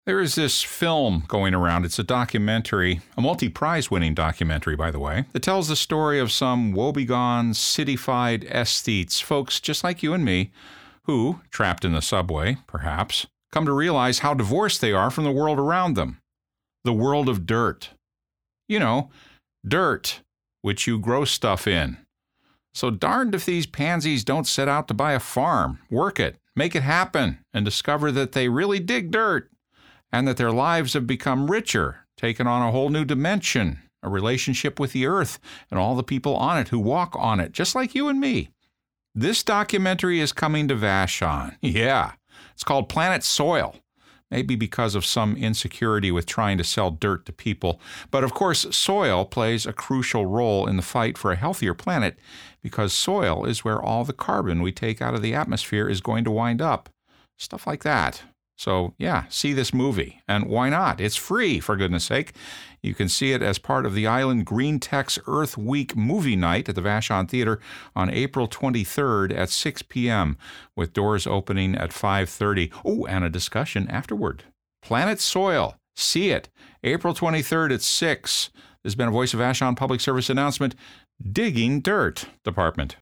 There is this film going around. It's a documentary, a multi-prize-winning documentary, by the way, that tells the story of some woebegone, cityfied aesthetes, folks just like you and me, who, trapped in the subway, perhaps, come to realize how divorced they are from the world around them. The world of dirt. You know, dirt, which you grow stuff in. So darned if these pansies don't set out to buy a farm, work it, make it happen, and discover that they really dig dirt. And that their lives have become richer, taken on a whole new dimension, a relationship with the earth and all the people on it who walk on it, just like you and me. This documentary is coming to Vashon. Yeah, it's called Planet Soil. Maybe because of some insecurity with trying to sell dirt to people. But of course, soil plays a crucial role in the fight for a healthier planet because soil is where all the carbon we take out of the atmosphere is going to wind up. Stuff like that. So, yeah, see this movie. And why not? It's free, for goodness sake. You can see it as part of the Island Green Tech's Earth Week movie night at the Vashon Theater on April 23rd at 6 p.m., with doors opening at 5:30. Oh, and a discussion afterward. Planet Soil. See it. April 23rd at 6. This has been a Voice of Vashon public service announcement. Digging Dirt Department.